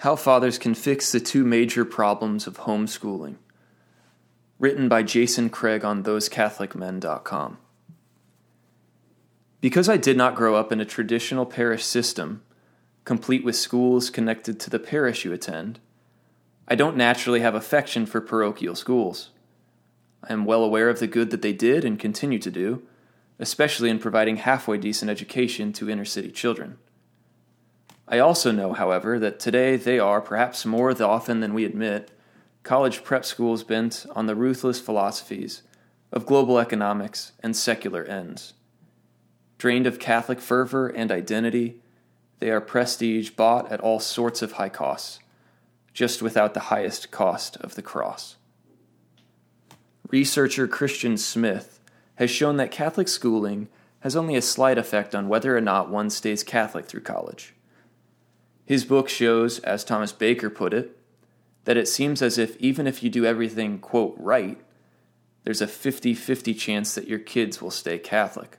How Fathers Can Fix the Two Major Problems of Homeschooling. Written by Jason Craig on thosecatholicmen.com. Because I did not grow up in a traditional parish system, complete with schools connected to the parish you attend, I don't naturally have affection for parochial schools. I am well aware of the good that they did and continue to do, especially in providing halfway decent education to inner-city children. I also know, however, that today they are, perhaps more often than we admit, college prep schools bent on the ruthless philosophies of global economics and secular ends. Drained of Catholic fervor and identity, they are prestige bought at all sorts of high costs, just without the highest cost of the cross. Researcher Christian Smith has shown that Catholic schooling has only a slight effect on whether or not one stays Catholic through college. His book shows, as Thomas Baker put it, that it seems as if even if you do everything, quote, right, there's a 50-50 chance that your kids will stay Catholic.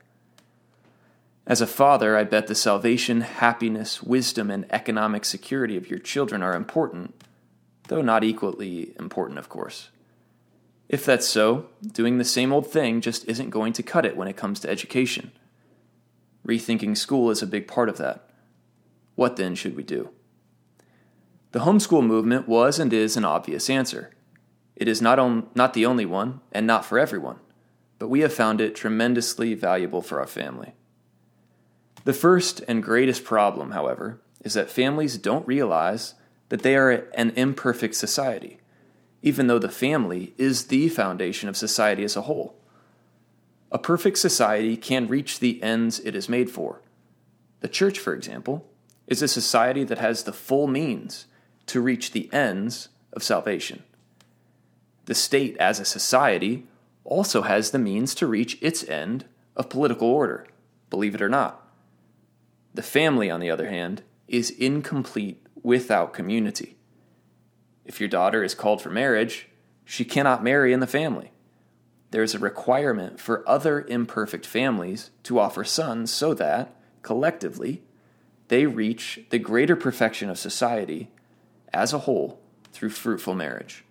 As a father, I bet the salvation, happiness, wisdom, and economic security of your children are important, though not equally important, of course. If that's so, doing the same old thing just isn't going to cut it when it comes to education. Rethinking school is a big part of that. What then should we do? The homeschool movement was and is an obvious answer. It is not the only one, and not for everyone, but we have found it tremendously valuable for our family. The first and greatest problem, however, is that families don't realize that they are an imperfect society, even though the family is the foundation of society as a whole. A perfect society can reach the ends it is made for. The church, for example, is a society that has the full means to reach the ends of salvation. The state as a society also has the means to reach its end of political order, believe it or not. The family, on the other hand, is incomplete without community. If your daughter is called for marriage, she cannot marry in the family. There is a requirement for other imperfect families to offer sons so that, collectively, they reach the greater perfection of society as a whole through fruitful marriage.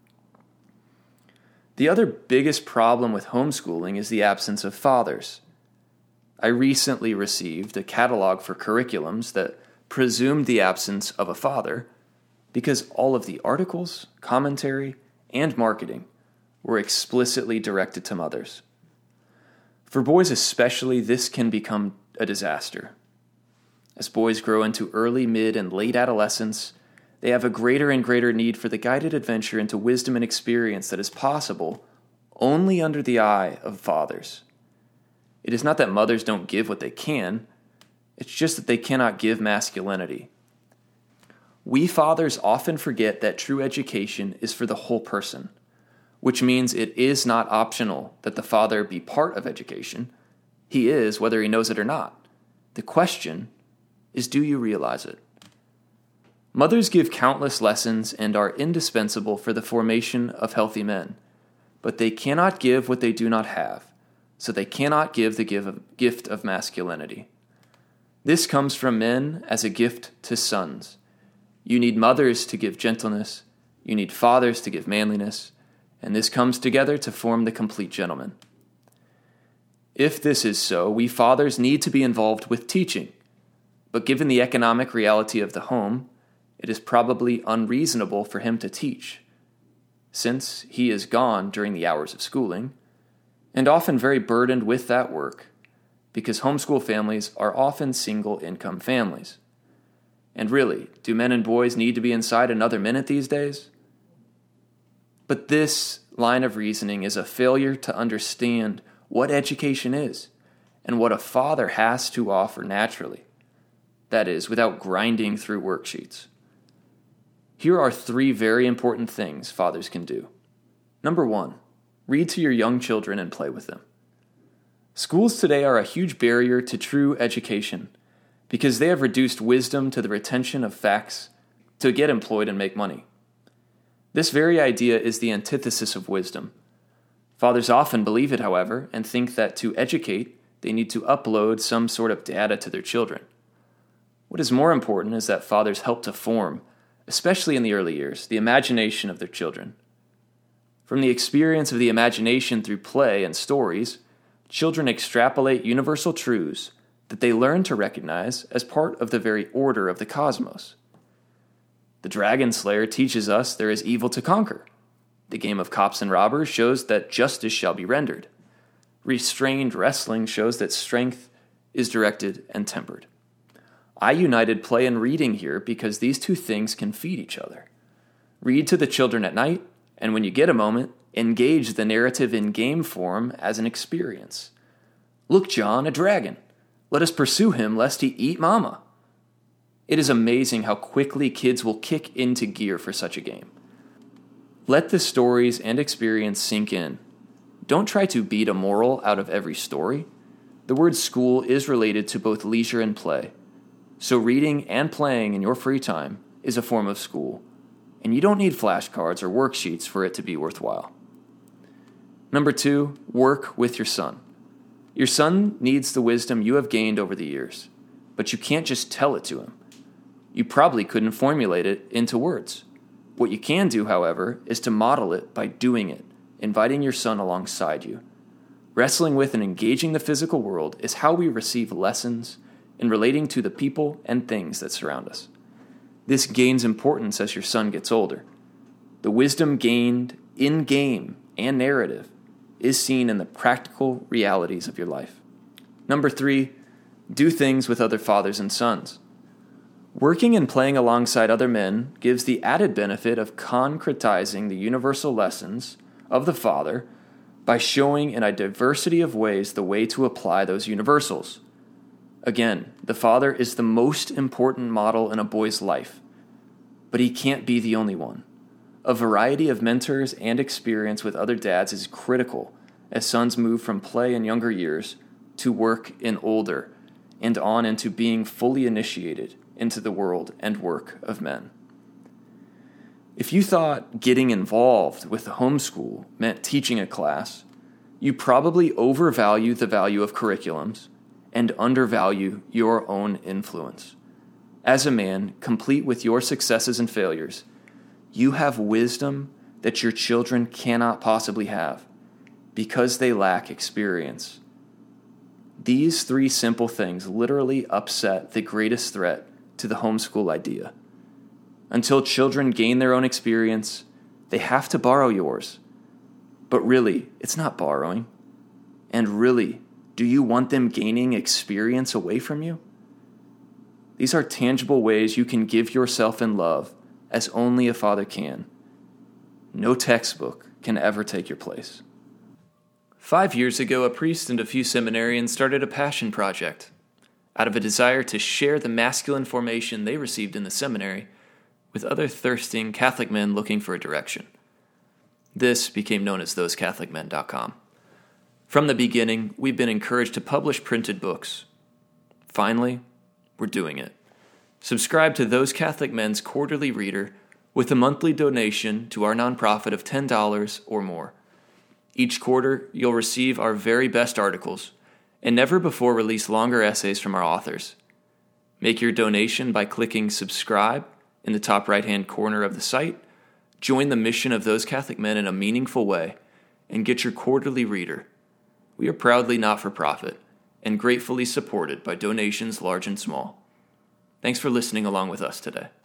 The other biggest problem with homeschooling is the absence of fathers. I recently received a catalog for curriculums that presumed the absence of a father because all of the articles, commentary, and marketing were explicitly directed to mothers. For boys especially, this can become a disaster. As boys grow into early, mid, and late adolescence, they have a greater and greater need for the guided adventure into wisdom and experience that is possible only under the eye of fathers. It is not that mothers don't give what they can, it's just that they cannot give masculinity. We fathers often forget that true education is for the whole person, which means it is not optional that the father be part of education. He is, whether he knows it or not. The question is, do you realize it? Mothers give countless lessons and are indispensable for the formation of healthy men, but they cannot give what they do not have, so they cannot give the gift of masculinity. This comes from men as a gift to sons. You need mothers to give gentleness, you need fathers to give manliness, and this comes together to form the complete gentleman. If this is so, we fathers need to be involved with teaching, but given the economic reality of the home, it is probably unreasonable for him to teach, since he is gone during the hours of schooling, and often very burdened with that work, because homeschool families are often single-income families. And really, do men and boys need to be inside another minute these days? But this line of reasoning is a failure to understand what education is and what a father has to offer naturally. That is, without grinding through worksheets. Here are 3 very important things fathers can do. Number 1, read to your young children and play with them. Schools today are a huge barrier to true education because they have reduced wisdom to the retention of facts to get employed and make money. This very idea is the antithesis of wisdom. Fathers often believe it, however, and think that to educate, they need to upload some sort of data to their children. What is more important is that fathers help to form, especially in the early years, the imagination of their children. From the experience of the imagination through play and stories, children extrapolate universal truths that they learn to recognize as part of the very order of the cosmos. The Dragon Slayer teaches us there is evil to conquer. The game of cops and robbers shows that justice shall be rendered. Restrained wrestling shows that strength is directed and tempered. I united play and reading here because these two things can feed each other. Read to the children at night, and when you get a moment, engage the narrative in game form as an experience. Look, John, a dragon. Let us pursue him lest he eat Mama. It is amazing how quickly kids will kick into gear for such a game. Let the stories and experience sink in. Don't try to beat a moral out of every story. The word school is related to both leisure and play. So reading and playing in your free time is a form of school, and you don't need flashcards or worksheets for it to be worthwhile. Number 2, work with your son. Your son needs the wisdom you have gained over the years, but you can't just tell it to him. You probably couldn't formulate it into words. What you can do, however, is to model it by doing it, inviting your son alongside you. Wrestling with and engaging the physical world is how we receive lessons in relating to the people and things that surround us. This gains importance as your son gets older. The wisdom gained in game and narrative is seen in the practical realities of your life. Number 3, do things with other fathers and sons. Working and playing alongside other men gives the added benefit of concretizing the universal lessons of the Father by showing in a diversity of ways the way to apply those universals. Again, the father is the most important model in a boy's life, but he can't be the only one. A variety of mentors and experience with other dads is critical as sons move from play in younger years to work in older and on into being fully initiated into the world and work of men. If you thought getting involved with the homeschool meant teaching a class, you probably overvalue the value of curriculums and undervalue your own influence. As a man, complete with your successes and failures, you have wisdom that your children cannot possibly have because they lack experience. These 3 simple things literally upset the greatest threat to the homeschool idea. Until children gain their own experience, they have to borrow yours. But really, it's not borrowing. And really, do you want them gaining experience away from you? These are tangible ways you can give yourself in love as only a father can. No textbook can ever take your place. 5 years ago, a priest and a few seminarians started a passion project out of a desire to share the masculine formation they received in the seminary with other thirsting Catholic men looking for a direction. This became known as thosecatholicmen.com. From the beginning, we've been encouraged to publish printed books. Finally, we're doing it. Subscribe to Those Catholic Men's quarterly reader with a monthly donation to our nonprofit of $10 or more. Each quarter, you'll receive our very best articles and never before released longer essays from our authors. Make your donation by clicking subscribe in the top right-hand corner of the site, join the mission of Those Catholic Men in a meaningful way, and get your quarterly reader. We are proudly not-for-profit and gratefully supported by donations large and small. Thanks for listening along with us today.